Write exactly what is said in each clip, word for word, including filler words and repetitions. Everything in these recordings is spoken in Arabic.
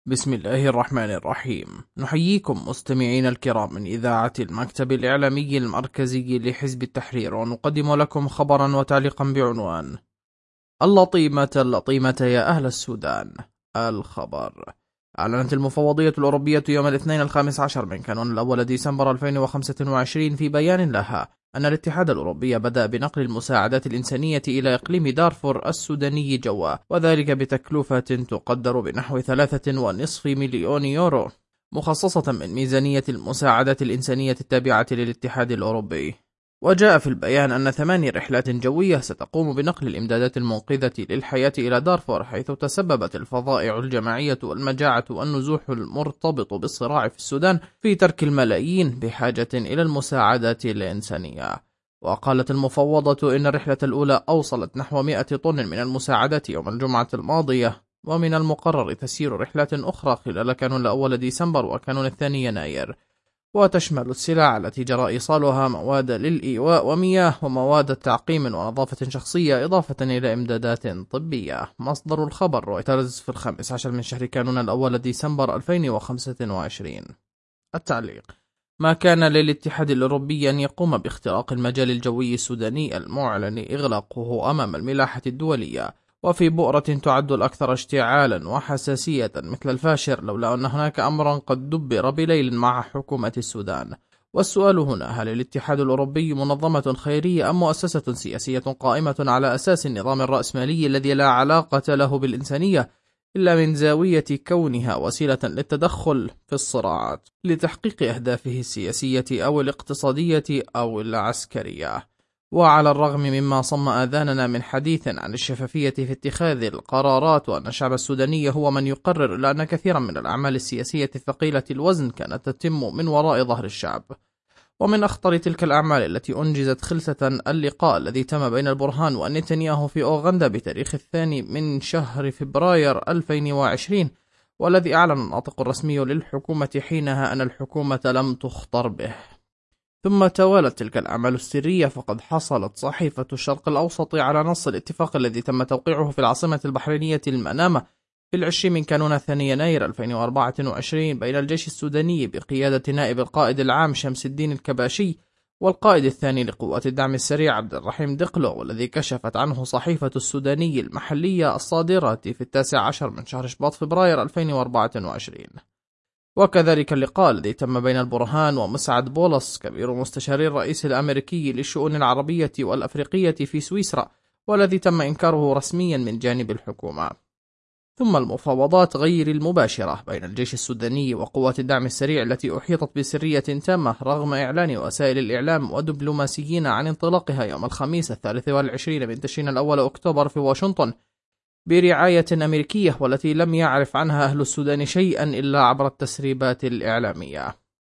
بسم الله الرحمن الرحيم. نحييكم مستمعين الكرام من إذاعة المكتب الإعلامي المركزي لحزب التحرير، ونقدم لكم خبرا وتعليقا بعنوان: اللطيمة اللطيمة يا أهل السودان. الخبر: أعلنت المفوضية الأوروبية يوم الاثنين الخامس عشر من كانون الأول ديسمبر ألفين وخمسة وعشرين في بيان لها أن الاتحاد الأوروبي بدأ بنقل المساعدات الإنسانية إلى إقليم دارفور السوداني جوا، وذلك بتكلفة تقدر بنحو ثلاثة ونصف مليون يورو، مخصصة من ميزانية المساعدات الإنسانية التابعة للاتحاد الأوروبي. وجاء في البيان أن ثماني رحلات جوية ستقوم بنقل الإمدادات المنقذة للحياة إلى دارفور، حيث تسببت الفظائع الجماعية والمجاعة والنزوح المرتبط بالصراع في السودان في ترك الملايين بحاجة إلى المساعدات الإنسانية. وقالت المفوضة إن الرحلة الأولى أوصلت نحو مئة طن من المساعدات يوم الجمعة الماضية، ومن المقرر تسيير رحلات أخرى خلال كانون الأول ديسمبر وكانون الثاني يناير، وتشمل السلع التي جرى إيصالها مواد للإيواء ومياه ومواد تعقيم ونظافة شخصية، إضافة إلى إمدادات طبية. مصدر الخبر: رويترز، في الخامس عشر من شهر كانون الأول ديسمبر ألفين وخمسة وعشرين. التعليق: ما كان للاتحاد الأوروبي أن يقوم باختراق المجال الجوي السوداني المعلن إغلاقه أمام الملاحة الدولية، وفي بؤرة تعد الأكثر اشتعالا وحساسية مثل الفاشر، لولا أن هناك أمرا قد دبر بليل مع حكومة السودان. والسؤال هنا: هل الاتحاد الأوروبي منظمة خيرية أم مؤسسة سياسية قائمة على أساس النظام الرأسمالي الذي لا علاقة له بالإنسانية إلا من زاوية كونها وسيلة للتدخل في الصراعات لتحقيق أهدافه السياسية أو الاقتصادية أو العسكرية؟ وعلى الرغم مما صم آذاننا من حديث عن الشفافية في اتخاذ القرارات وأن الشعب السوداني هو من يقرر، إلا أن كثيرا من الأعمال السياسية الثقيلة الوزن كانت تتم من وراء ظهر الشعب. ومن أخطر تلك الأعمال التي أنجزت خلسة اللقاء الذي تم بين البرهان ونتنياهو في أوغندا بتاريخ الثاني من شهر فبراير ألفين وعشرين، والذي أعلن الناطق الرسمي للحكومة حينها أن الحكومة لم تخطر به. ثم توالت تلك الأعمال السرية، فقد حصلت صحيفة الشرق الأوسط على نص الاتفاق الذي تم توقيعه في العاصمة البحرينية المنامة في العشرين من كانون الثاني يناير ألفين وأربعة وعشرين بين الجيش السوداني بقيادة نائب القائد العام شمس الدين الكباشي والقائد الثاني لقوات الدعم السريع عبد الرحيم دقلو، والذي كشفت عنه صحيفة السوداني المحلية الصادرة في التاسع عشر من شهر شباط فبراير ألفين وأربعة وعشرين. وكذلك اللقاء الذي تم بين البرهان ومسعد بولس كبير مستشاري الرئيس الأمريكي للشؤون العربية والأفريقية في سويسرا، والذي تم إنكاره رسميا من جانب الحكومة. ثم المفاوضات غير المباشرة بين الجيش السوداني وقوات الدعم السريع التي أحيطت بسرية تامة رغم إعلان وسائل الإعلام ودبلوماسيين عن انطلاقها يوم الخميس الثالث والعشرين من تشرين الأول أكتوبر في واشنطن برعاية أمريكية، والتي لم يعرف عنها أهل السودان شيئا إلا عبر التسريبات الإعلامية.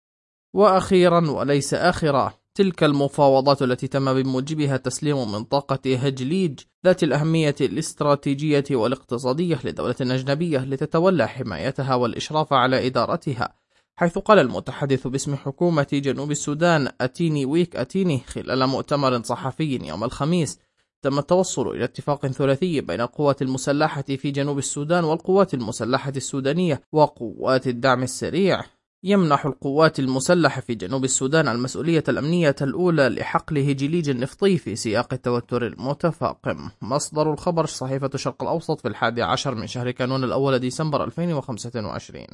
وأخيرا وليس آخرا، تلك المفاوضات التي تم بموجبها تسليم منطقة هجليج ذات الأهمية الاستراتيجية والاقتصادية لدولة أجنبية لتتولى حمايتها والإشراف على إدارتها، حيث قال المتحدث باسم حكومة جنوب السودان أتيني ويك أتيني خلال مؤتمر صحفي يوم الخميس: تم التوصل إلى اتفاق ثلاثي بين القوات المسلحة في جنوب السودان والقوات المسلحة السودانية وقوات الدعم السريع، يمنح القوات المسلحة في جنوب السودان المسؤولية الأمنية الأولى لحقل هجليج النفطي في سياق التوتر المتفاقم. مصدر الخبر: صحيفة الشرق الأوسط، في الحادي عشر من شهر كانون الأول ديسمبر ألفين وخمسة وعشرين.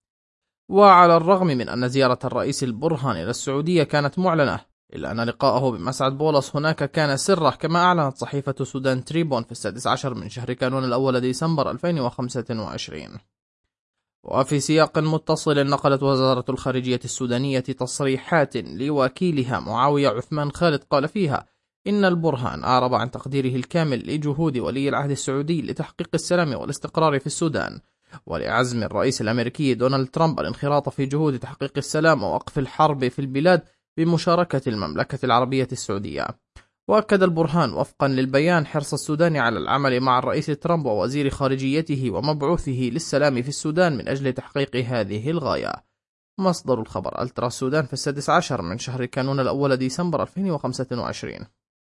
وعلى الرغم من أن زيارة الرئيس البرهان إلى السعودية كانت معلنة، إلا أن لقاءه بمسعد بولس هناك كان سره، كما أعلنت صحيفة سودان تريبون في السادس عشر من شهر كانون الأول ديسمبر ألفين وخمسة وعشرين. وفي سياق متصل، نقلت وزارة الخارجية السودانية تصريحات لوكيلها معاوية عثمان خالد قال فيها إن البرهان أعرب عن تقديره الكامل لجهود ولي العهد السعودي لتحقيق السلام والاستقرار في السودان، ولعزم الرئيس الأمريكي دونالد ترامب الانخراط في جهود تحقيق السلام ووقف الحرب في البلاد بمشاركة المملكة العربية السعودية. وأكد البرهان وفقا للبيان حرص السودان على العمل مع الرئيس ترامب ووزير خارجيته ومبعوثه للسلام في السودان من أجل تحقيق هذه الغاية. مصدر الخبر: الترا السودان، في السادس عشر من شهر كانون الأول ديسمبر ألفين وخمسة وعشرين.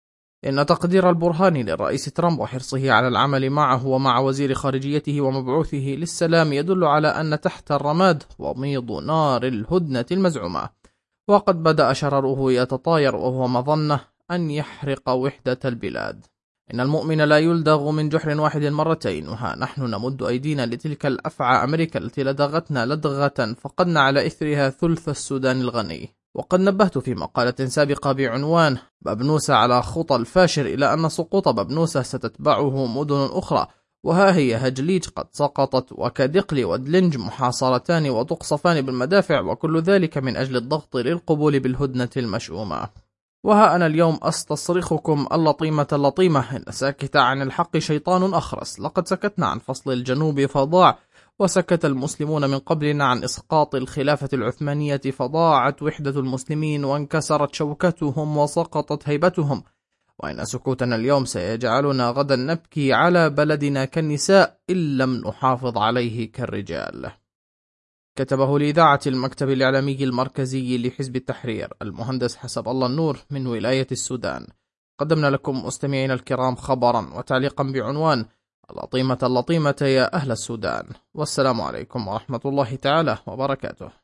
إن تقدير البرهاني للرئيس ترامب وحرصه على العمل معه ومع وزير خارجيته ومبعوثه للسلام يدل على أن تحت الرماد وميض نار الهدنة المزعومة، وقد بدأ شرره يتطاير وهو مظنة أن يحرق وحدة البلاد. إن المؤمن لا يلدغ من جحر واحد مرتين، وها نحن نمد أيدينا لتلك الأفعى أمريكا التي لدغتنا لدغة فقدنا على إثرها ثلث السودان الغني. وقد نبهت في مقالة سابقة بعنوان بابنوسة على خطى الفاشر إلى أن سقوط بابنوسة ستتبعه مدن أخرى، وها هي هجليج قد سقطت، وكدقلي ودلنج محاصرتان وتقصفان بالمدافع، وكل ذلك من أجل الضغط للقبول بالهدنة المشؤومة. وها أنا اليوم أستصرخكم اللطيمة اللطيمة، إن ساكت عن الحق شيطان أخرس. لقد سكتنا عن فصل الجنوب فضاع، وسكت المسلمون من قبلنا عن إسقاط الخلافة العثمانية فضاعت وحدة المسلمين وانكسرت شوكتهم وسقطت هيبتهم. وإن سكوتنا اليوم سيجعلنا غدا نبكي على بلدنا كالنساء إن لم نحافظ عليه كالرجال. كتبه لإذاعة المكتب الإعلامي المركزي لحزب التحرير المهندس حسب الله النور من ولاية السودان. قدمنا لكم مستمعينا الكرام خبرا وتعليقا بعنوان اللطيمة اللطيمة يا أهل السودان، والسلام عليكم ورحمة الله تعالى وبركاته.